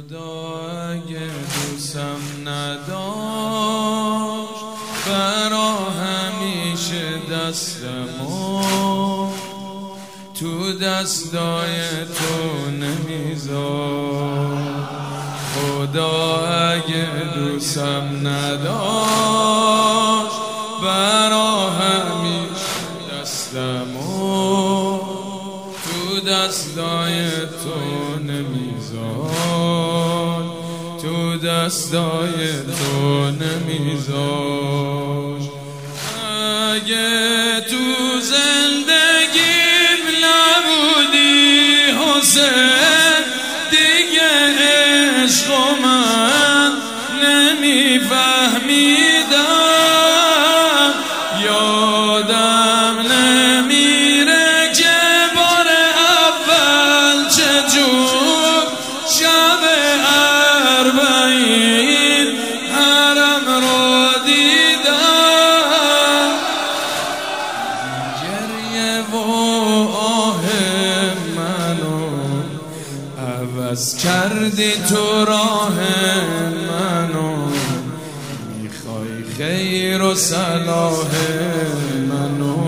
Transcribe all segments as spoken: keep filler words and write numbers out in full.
خدا اگه دوستم نداشت برا همیشه دستمو تو دستای تو نمیذار. خدا اگه دوستم نداشت برا همیشه دستمو تو دستای تو نمیذار، تو دستای تو نمیذار. اگه تو زندگیم نبودی حسین دیگه عشق من نمیفهمیدم. یادم نمیره که بار اول چجور شب اربعین حرم رو دیدم. گریه و آه منو عوض کردی تو راه منو، میخوای خیر و صلاح منو.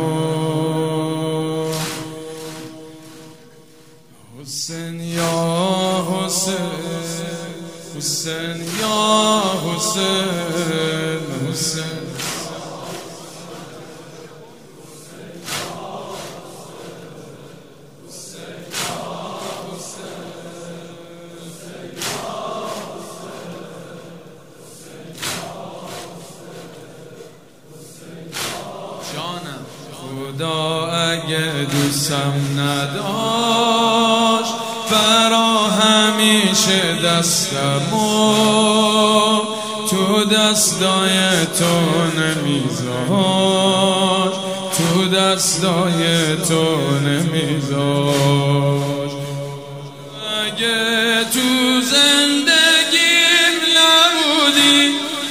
حسین یا حسین، حسین یا حسین، حسین جانم. خدا اگه دوستم نداشت برا همیشه دستمو تو دستای تو نمیذار، تو دستای تو نمیذار. اگه تو زندگیم نبودی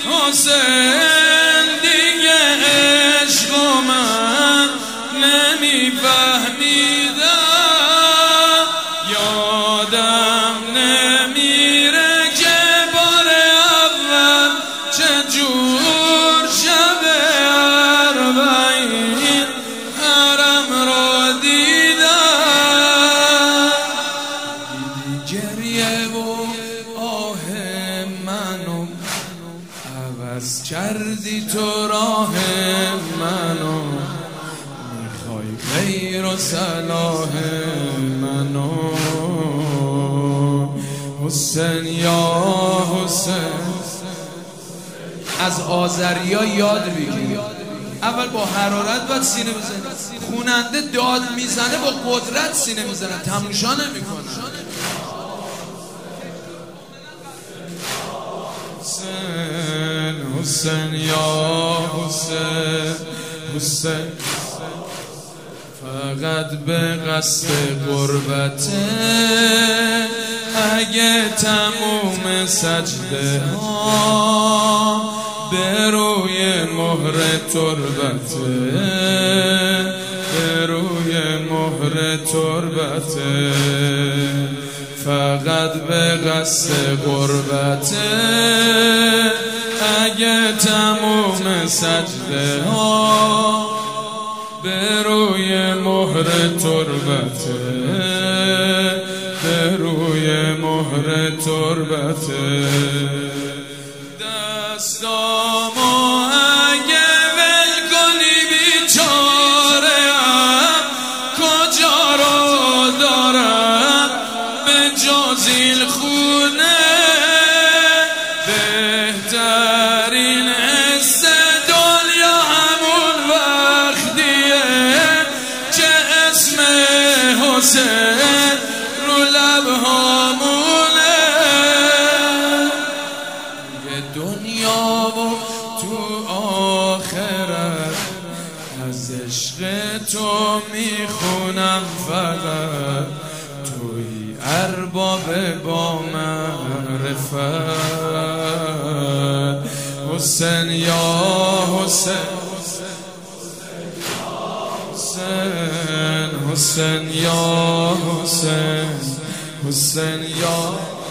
حسین دیگه عشق من نمیفهمیدم. یادم نمیره که بار اول چجور شب اربعین حرم را دیدم. دیدی گریه و آه منو عوض کردی تو راه منو، میخوای خیر و صلاح منو. حسین یا حسین. از آذریا یاد بگیر، اول با حرارت باید سینه بزنه. خوننده داد میزنه با قدرت سینه میزنه، تماشا نمیکنه. حسین حسین یا حسین، حسین فقط به قصد قربته. اگه تموم سجده ها به روی مهر تربته، به روی مهر تربته، فقط به قصد قربته. اگه تموم سجده ها به روی مهر تربته، به روی مهر تربته. دستامو اگه ول کنی بیچاره‌ام کجا رو دارم به جز این خونه. بهترین حس دنیا همون وقتیه که اسم حسین رو لبهامونه. یه دنیا و تو آخرت از عشق تو میخونم فقط توی ارباب با معرفت. حسین یا حسین، حسین حسین یا حسین، حسین یا